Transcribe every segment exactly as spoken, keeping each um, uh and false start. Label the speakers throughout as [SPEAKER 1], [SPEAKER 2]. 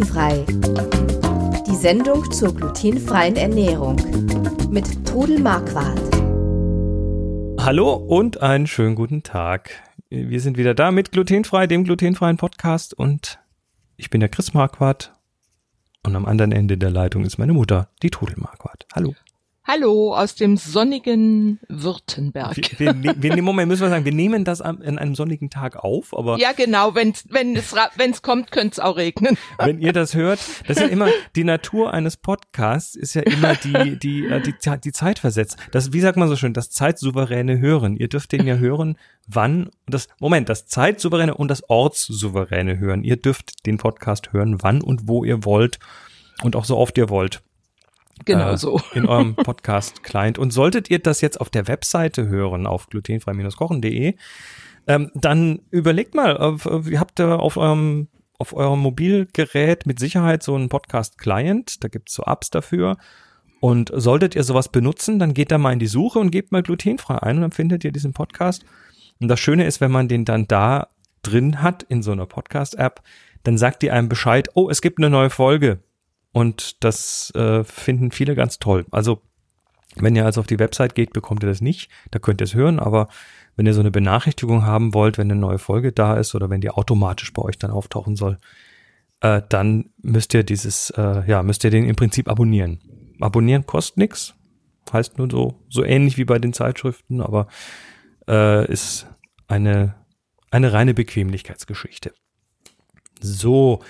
[SPEAKER 1] Glutenfrei. Die Sendung zur glutenfreien Ernährung mit Trudel Marquardt.
[SPEAKER 2] Hallo und einen schönen guten Tag. Wir sind wieder da mit Glutenfrei, dem glutenfreien Podcast, und ich bin der Chris Marquardt und am anderen Ende der Leitung ist meine Mutter, die Trudel Marquardt. Hallo.
[SPEAKER 3] Hallo aus dem sonnigen Württemberg.
[SPEAKER 2] Wir, wir, wir, Moment, müssen wir sagen, wir nehmen das an einem sonnigen Tag auf, aber...
[SPEAKER 3] Ja, genau, wenn's, wenn es wenn es kommt, könnte es auch regnen.
[SPEAKER 2] Wenn ihr das hört, das ist ja immer, die Natur eines Podcasts ist ja immer die, die, die, die, die Zeit versetzt. Das, wie sagt man so schön, das zeitsouveräne Hören. Ihr dürft den ja hören, wann, das, Moment, das zeitsouveräne und das ortssouveräne Hören. Ihr dürft den Podcast hören, wann und wo ihr wollt und auch so oft ihr wollt.
[SPEAKER 3] Genau so.
[SPEAKER 2] Äh, in eurem Podcast-Client. Und solltet ihr das jetzt auf der Webseite hören, auf glutenfrei Bindestrich kochen Punkt de, ähm, dann überlegt mal, äh, ihr habt da auf eurem, auf eurem Mobilgerät mit Sicherheit so einen Podcast-Client, da gibt's so Apps dafür. Und solltet ihr sowas benutzen, dann geht da mal in die Suche und gebt mal glutenfrei ein und dann findet ihr diesen Podcast. Und das Schöne ist, wenn man den dann da drin hat, in so einer Podcast-App, dann sagt die einem Bescheid, oh, es gibt eine neue Folge. Und das äh, finden viele ganz toll. Also wenn ihr also auf die Website geht, bekommt ihr das nicht. Da könnt ihr es hören, aber wenn ihr so eine Benachrichtigung haben wollt, wenn eine neue Folge da ist oder wenn die automatisch bei euch dann auftauchen soll, äh, dann müsst ihr dieses, äh, ja, müsst ihr den im Prinzip abonnieren. Abonnieren kostet nichts, heißt nur so, so ähnlich wie bei den Zeitschriften, aber äh, ist eine, eine reine Bequemlichkeitsgeschichte. So.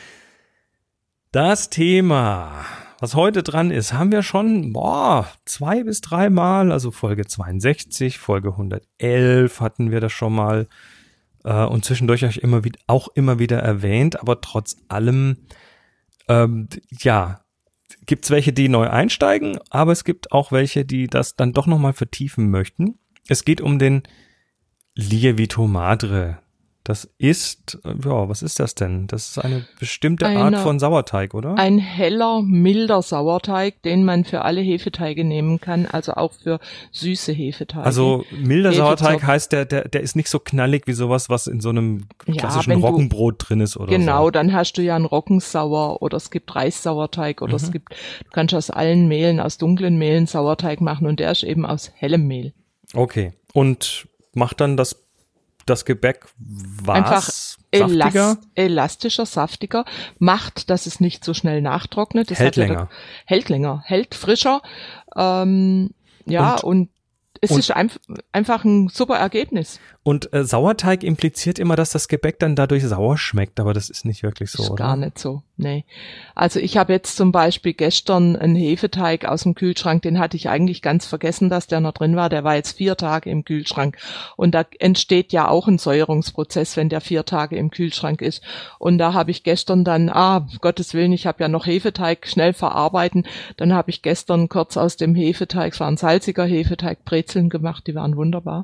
[SPEAKER 2] Das Thema, was heute dran ist, haben wir schon boah, zwei bis drei Mal, also Folge zweiundsechzig, Folge hundertelf hatten wir das schon mal äh, und zwischendurch euch immer wieder, auch immer wieder erwähnt, aber trotz allem, ähm, ja, gibt's welche, die neu einsteigen, aber es gibt auch welche, die das dann doch nochmal vertiefen möchten. Es geht um den Lievito Madre. Das ist, ja, was ist das denn? Das ist eine bestimmte eine, Art von Sauerteig, oder?
[SPEAKER 3] Ein heller, milder Sauerteig, den man für alle Hefeteige nehmen kann, also auch für süße Hefeteige.
[SPEAKER 2] Also milder Sauerteig heißt, der, der, der ist nicht so knallig wie sowas, was in so einem klassischen ja, Roggenbrot du, drin ist oder
[SPEAKER 3] genau, so. Genau, dann hast du ja einen Roggensauer oder es gibt Reissauerteig oder mhm. es gibt, du kannst aus allen Mehlen, aus dunklen Mehlen Sauerteig machen und der ist eben aus hellem Mehl.
[SPEAKER 2] Okay, und macht dann das das Gebäck was?
[SPEAKER 3] Einfach
[SPEAKER 2] saftiger?
[SPEAKER 3] Elast, elastischer, saftiger, macht, dass es nicht so schnell nachtrocknet. Das
[SPEAKER 2] hält
[SPEAKER 3] hat
[SPEAKER 2] länger.
[SPEAKER 3] Ja, hält länger, hält frischer. Ähm, ja, und, und es und, ist ein, einfach ein super Ergebnis.
[SPEAKER 2] Und äh, Sauerteig impliziert immer, dass das Gebäck dann dadurch sauer schmeckt, aber das ist nicht wirklich so,
[SPEAKER 3] ist
[SPEAKER 2] oder?
[SPEAKER 3] Gar nicht so, nee. Also ich habe jetzt zum Beispiel gestern einen Hefeteig aus dem Kühlschrank, den hatte ich eigentlich ganz vergessen, dass der noch drin war. Der war jetzt vier Tage im Kühlschrank und da entsteht ja auch ein Säuerungsprozess, wenn der vier Tage im Kühlschrank ist. Und da habe ich gestern dann, ah, Gottes Willen, ich habe ja noch Hefeteig, schnell verarbeiten. Dann habe ich gestern kurz aus dem Hefeteig, es war ein salziger Hefeteig, Brezeln gemacht, die waren wunderbar.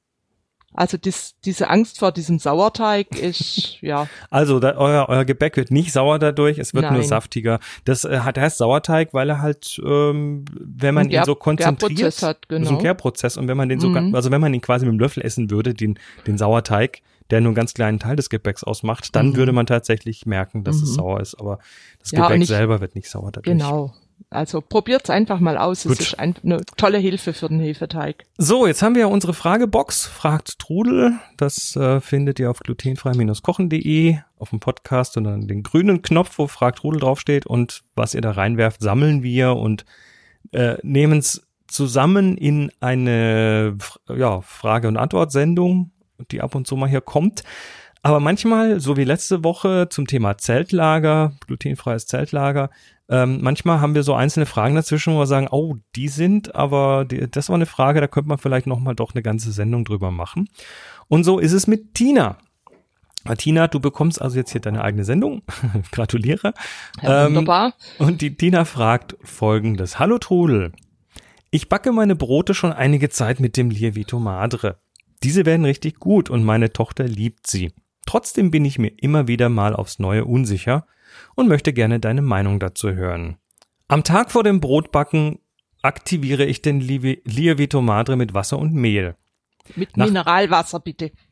[SPEAKER 3] Also dies, diese Angst vor diesem Sauerteig ist, ja.
[SPEAKER 2] Also da, euer, euer Gebäck wird nicht sauer dadurch, es wird Nein. nur saftiger. Das äh, hat heißt Sauerteig, weil er halt, ähm, wenn man
[SPEAKER 3] Gär,
[SPEAKER 2] ihn so konzentriert,
[SPEAKER 3] Gärprozess hat, genau.
[SPEAKER 2] so ein Gärprozess, und wenn man den so,
[SPEAKER 3] mhm.
[SPEAKER 2] also wenn man ihn quasi mit dem Löffel essen würde, den, den Sauerteig, der nur einen ganz kleinen Teil des Gebäcks ausmacht, dann mhm. würde man tatsächlich merken, dass mhm. es sauer ist. Aber das ja, Gebäck ich, selber wird nicht sauer dadurch.
[SPEAKER 3] Genau. Also probiert's einfach mal aus.
[SPEAKER 2] Gut.
[SPEAKER 3] Es ist ein, eine tolle Hilfe für den Hefeteig.
[SPEAKER 2] So, jetzt haben wir ja unsere Fragebox, fragt Trudel. Das äh, findet ihr auf glutenfrei Bindestrich kochen Punkt de auf dem Podcast und dann den grünen Knopf, wo fragt Trudel draufsteht, und was ihr da reinwerft, sammeln wir und äh, nehmen es zusammen in eine ja, Frage- und Antwort-Sendung, die ab und zu mal hier kommt. Aber manchmal, so wie letzte Woche zum Thema Zeltlager, glutenfreies Zeltlager, ähm, manchmal haben wir so einzelne Fragen dazwischen, wo wir sagen, oh, die sind aber, die, das war eine Frage, da könnte man vielleicht nochmal doch eine ganze Sendung drüber machen. Und so ist es mit Tina. Tina, du bekommst also jetzt hier deine eigene Sendung. Gratuliere.
[SPEAKER 3] Ja, wunderbar.
[SPEAKER 2] Ähm, und die Tina fragt Folgendes. Hallo Trudel, ich backe meine Brote schon einige Zeit mit dem Lievito Madre. Diese werden richtig gut und meine Tochter liebt sie. Trotzdem bin ich mir immer wieder mal aufs Neue unsicher und möchte gerne deine Meinung dazu hören. Am Tag vor dem Brotbacken aktiviere ich den Lievito Madre mit Wasser und Mehl.
[SPEAKER 3] Mit Nach- Mineralwasser bitte.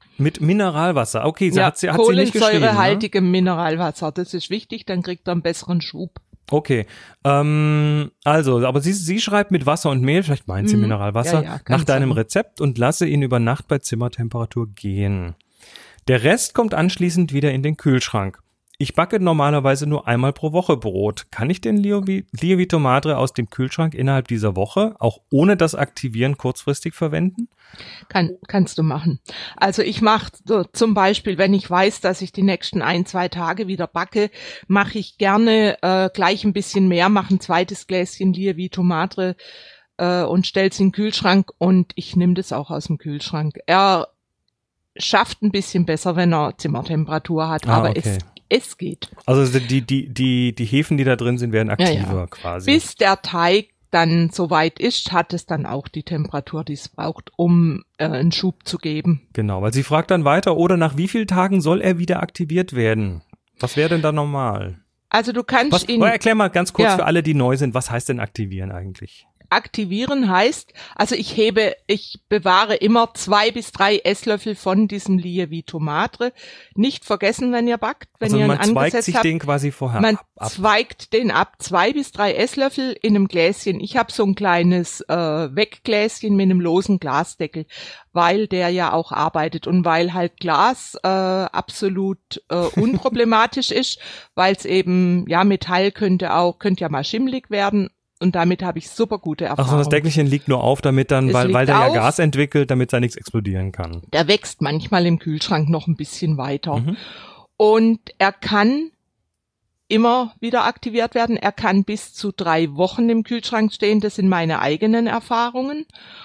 [SPEAKER 2] Mit Mineralwasser, okay, sie
[SPEAKER 3] ja,
[SPEAKER 2] hat sie, hat sie nicht geschrieben.
[SPEAKER 3] Kohlensäurehaltigem ne? Mineralwasser, das ist wichtig, dann kriegt er einen besseren Schub.
[SPEAKER 2] Okay, ähm, also, aber sie, sie schreibt mit Wasser und Mehl, vielleicht meint sie
[SPEAKER 3] Mhm.
[SPEAKER 2] Mineralwasser,
[SPEAKER 3] Ja, ja,
[SPEAKER 2] nach deinem
[SPEAKER 3] sein.
[SPEAKER 2] Rezept und lasse ihn über Nacht bei Zimmertemperatur gehen. Der Rest kommt anschließend wieder in den Kühlschrank. Ich backe normalerweise nur einmal pro Woche Brot. Kann ich den Lievito Lievito Madre aus dem Kühlschrank innerhalb dieser Woche auch ohne das Aktivieren kurzfristig verwenden?
[SPEAKER 3] Kann, kannst du machen. Also ich mache so, zum Beispiel, wenn ich weiß, dass ich die nächsten ein, zwei Tage wieder backe, mache ich gerne äh, gleich ein bisschen mehr, mache ein zweites Gläschen Lievito Madre äh, und stell's in den Kühlschrank und ich nehme das auch aus dem Kühlschrank. Er schafft ein bisschen besser, wenn er Zimmertemperatur hat,
[SPEAKER 2] Ah,
[SPEAKER 3] aber
[SPEAKER 2] okay.
[SPEAKER 3] es Es geht.
[SPEAKER 2] Also die, die, die, die Hefen, die da drin sind, werden aktiver
[SPEAKER 3] Ja, ja.
[SPEAKER 2] quasi.
[SPEAKER 3] Bis der Teig dann soweit ist, hat es dann auch die Temperatur, die es braucht, um äh, einen Schub zu geben.
[SPEAKER 2] Genau, weil sie fragt dann weiter, oder nach wie vielen Tagen soll er wieder aktiviert werden? Was wäre denn da normal?
[SPEAKER 3] Also du kannst
[SPEAKER 2] Was,
[SPEAKER 3] ihn...
[SPEAKER 2] oh, erklär mal ganz kurz
[SPEAKER 3] Ja.
[SPEAKER 2] für alle, die neu sind, was heißt denn aktivieren eigentlich?
[SPEAKER 3] Aktivieren heißt, also ich hebe, ich bewahre immer zwei bis drei Esslöffel von diesem Lievito Madre. Nicht vergessen, wenn ihr backt, wenn
[SPEAKER 2] Also
[SPEAKER 3] ihr ihn
[SPEAKER 2] man zweigt
[SPEAKER 3] angesetzt
[SPEAKER 2] sich
[SPEAKER 3] habt.
[SPEAKER 2] den quasi vorher
[SPEAKER 3] Man
[SPEAKER 2] ab. ab.
[SPEAKER 3] zweigt den ab, zwei bis drei Esslöffel in einem Gläschen. Ich habe so ein kleines äh, Weggläschen mit einem losen Glasdeckel, weil der ja auch arbeitet und weil halt Glas äh, absolut äh, unproblematisch ist, weil es eben, ja, Metall könnte auch, könnte ja mal schimmelig werden. Und damit habe ich super gute
[SPEAKER 2] Ach
[SPEAKER 3] Erfahrungen.
[SPEAKER 2] so, das Deckelchen liegt nur auf, damit dann,
[SPEAKER 3] Es
[SPEAKER 2] weil, weil
[SPEAKER 3] liegt
[SPEAKER 2] der ja
[SPEAKER 3] auf.
[SPEAKER 2] Gas entwickelt, damit da nichts explodieren kann.
[SPEAKER 3] Der wächst manchmal im Kühlschrank noch ein bisschen weiter.
[SPEAKER 2] Mhm.
[SPEAKER 3] Und er kann immer wieder aktiviert werden. Er kann bis zu drei Wochen im Kühlschrank stehen. Das sind meine eigenen Erfahrungen.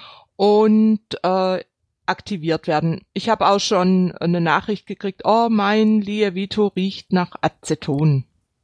[SPEAKER 3] Und äh, aktiviert werden. Ich habe auch schon eine Nachricht gekriegt, oh, mein Lievito riecht nach Aceton.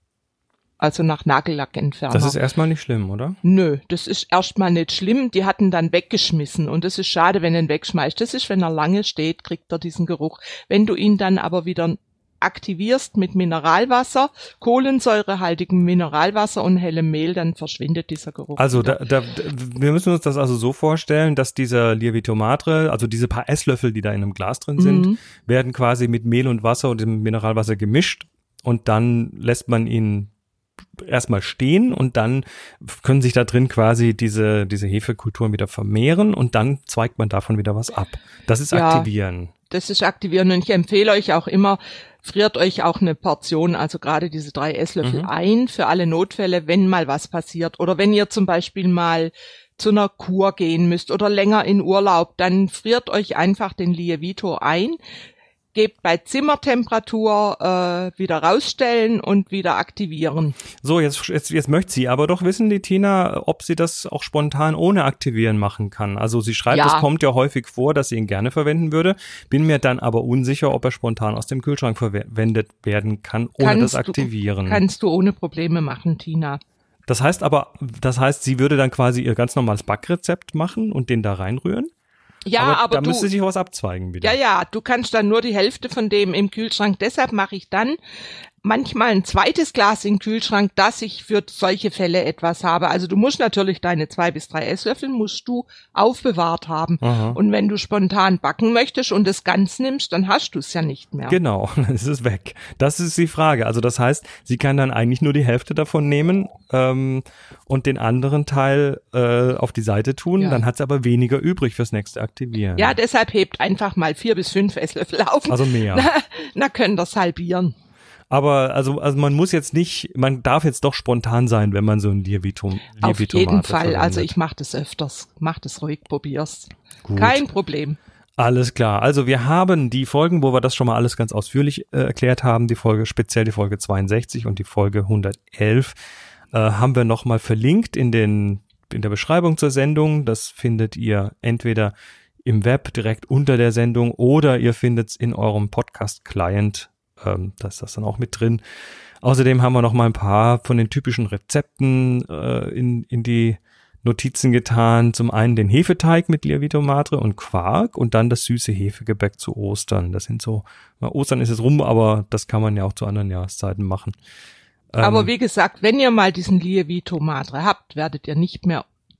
[SPEAKER 3] Also nach Nagellackentferner.
[SPEAKER 2] Das ist erstmal nicht schlimm, oder?
[SPEAKER 3] Nö, das ist erstmal nicht schlimm. Die hatten dann weggeschmissen und das ist schade, wenn er ihn wegschmeißt. Das ist, wenn er lange steht, kriegt er diesen Geruch. Wenn du ihn dann aber wieder aktivierst mit Mineralwasser, kohlensäurehaltigem Mineralwasser und hellem Mehl, dann verschwindet dieser Geruch.
[SPEAKER 2] Also
[SPEAKER 3] wieder.
[SPEAKER 2] da, da, wir müssen uns das also so vorstellen, dass dieser Lievito Madre, also diese paar Esslöffel, die da in einem Glas drin sind,
[SPEAKER 3] Mhm.
[SPEAKER 2] werden quasi mit Mehl und Wasser und dem Mineralwasser gemischt und dann lässt man ihn erstmal stehen und dann können sich da drin quasi diese, diese Hefekulturen wieder vermehren und dann zweigt man davon wieder was ab. Das ist
[SPEAKER 3] Ja.
[SPEAKER 2] aktivieren.
[SPEAKER 3] Das ist aktivieren und ich empfehle euch auch immer, friert euch auch eine Portion, also gerade diese drei Esslöffel
[SPEAKER 2] Mhm.
[SPEAKER 3] ein für alle Notfälle, wenn mal was passiert. Oder wenn ihr zum Beispiel mal zu einer Kur gehen müsst oder länger in Urlaub, dann friert euch einfach den Lievito ein, gebt bei Zimmertemperatur äh, wieder rausstellen und wieder aktivieren.
[SPEAKER 2] So, jetzt, jetzt, jetzt möchte sie aber doch wissen, die Tina, ob sie das auch spontan ohne Aktivieren machen kann. Also sie schreibt,
[SPEAKER 3] Ja.
[SPEAKER 2] es kommt ja häufig vor, dass sie ihn gerne verwenden würde, bin mir dann aber unsicher, ob er spontan aus dem Kühlschrank verwendet werden kann, ohne
[SPEAKER 3] Kannst
[SPEAKER 2] das Aktivieren.
[SPEAKER 3] Du, kannst du ohne Probleme machen, Tina.
[SPEAKER 2] Das heißt aber, das heißt, sie würde dann quasi ihr ganz normales Backrezept machen und den da reinrühren?
[SPEAKER 3] Ja,
[SPEAKER 2] aber,
[SPEAKER 3] aber,
[SPEAKER 2] da
[SPEAKER 3] du,
[SPEAKER 2] müsste sich was abzweigen wieder.
[SPEAKER 3] ja, ja, du kannst dann nur die Hälfte von dem im Kühlschrank. Deshalb mache ich dann manchmal ein zweites Glas im Kühlschrank, dass ich für solche Fälle etwas habe. Also du musst natürlich deine zwei bis drei Esslöffel musst du aufbewahrt haben.
[SPEAKER 2] Aha.
[SPEAKER 3] Und wenn du spontan backen möchtest und es ganz nimmst, dann hast du es ja nicht mehr.
[SPEAKER 2] Genau, dann ist es weg. Das ist die Frage. Also das heißt, sie kann dann eigentlich nur die Hälfte davon nehmen ähm, und den anderen Teil äh, auf die Seite tun.
[SPEAKER 3] Ja.
[SPEAKER 2] Dann hat sie aber weniger übrig fürs nächste Aktivieren.
[SPEAKER 3] Ja, deshalb hebt einfach mal vier bis fünf Esslöffel auf.
[SPEAKER 2] Also mehr.
[SPEAKER 3] Na, na könnt ihr halbieren.
[SPEAKER 2] Aber also, also man muss jetzt nicht, man darf jetzt doch spontan sein, wenn man so ein Lievito
[SPEAKER 3] Auf
[SPEAKER 2] Lievito
[SPEAKER 3] jeden
[SPEAKER 2] Mate
[SPEAKER 3] Fall.
[SPEAKER 2] verwendet.
[SPEAKER 3] Also ich mache das öfters. Mach das ruhig, probier's.
[SPEAKER 2] Gut.
[SPEAKER 3] Kein Problem.
[SPEAKER 2] Alles klar. Also wir haben die Folgen, wo wir das schon mal alles ganz ausführlich äh, erklärt haben, die Folge, speziell die Folge zweiundsechzig und die Folge hundertelf, äh, haben wir nochmal verlinkt in den, in der Beschreibung zur Sendung. Das findet ihr entweder im Web direkt unter der Sendung oder ihr findet es in eurem Podcast-Client. Ähm, da ist das dann auch mit drin. Außerdem haben wir noch mal ein paar von den typischen Rezepten äh, in, in die Notizen getan. Zum einen den Hefeteig mit Lievito Madre und Quark und dann das süße Hefegebäck zu Ostern. Das sind so, na, Ostern ist es rum, aber das kann man ja auch zu anderen Jahreszeiten machen. Ähm,
[SPEAKER 3] Aber wie gesagt, wenn ihr mal diesen Lievito Madre habt, werdet ihr nicht mehr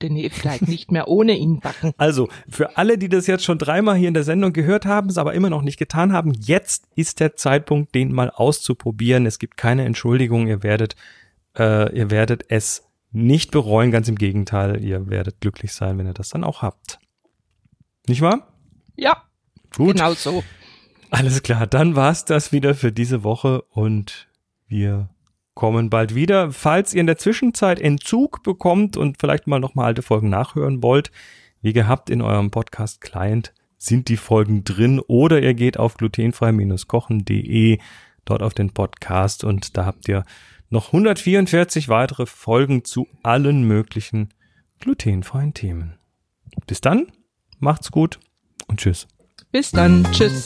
[SPEAKER 3] den Hefeteig nicht mehr ohne ihn backen.
[SPEAKER 2] Also, für alle, die das jetzt schon dreimal hier in der Sendung gehört haben, es aber immer noch nicht getan haben, jetzt ist der Zeitpunkt, den mal auszuprobieren. Es gibt keine Entschuldigung, ihr werdet, äh, ihr werdet es nicht bereuen, ganz im Gegenteil, ihr werdet glücklich sein, wenn ihr das dann auch habt. Nicht wahr?
[SPEAKER 3] Ja,
[SPEAKER 2] gut.
[SPEAKER 3] Genau so.
[SPEAKER 2] Alles klar, dann war's das wieder für diese Woche und wir kommen bald wieder. Falls ihr in der Zwischenzeit Entzug bekommt und vielleicht mal nochmal alte Folgen nachhören wollt, wie gehabt in eurem Podcast-Client sind die Folgen drin oder ihr geht auf glutenfrei Bindestrich kochen Punkt de, dort auf den Podcast und da habt ihr noch hundertvierundvierzig weitere Folgen zu allen möglichen glutenfreien Themen. Bis dann, macht's gut und tschüss.
[SPEAKER 3] Bis dann, tschüss.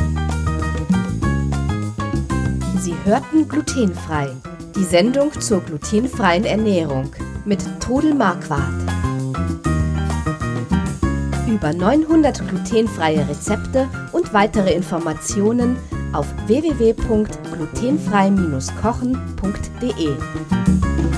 [SPEAKER 1] Sie hörten Glutenfrei, die Sendung zur glutenfreien Ernährung mit Trudel Marquardt. Über neunhundert glutenfreie Rezepte und weitere Informationen auf w w w punkt glutenfrei Bindestrich kochen Punkt de.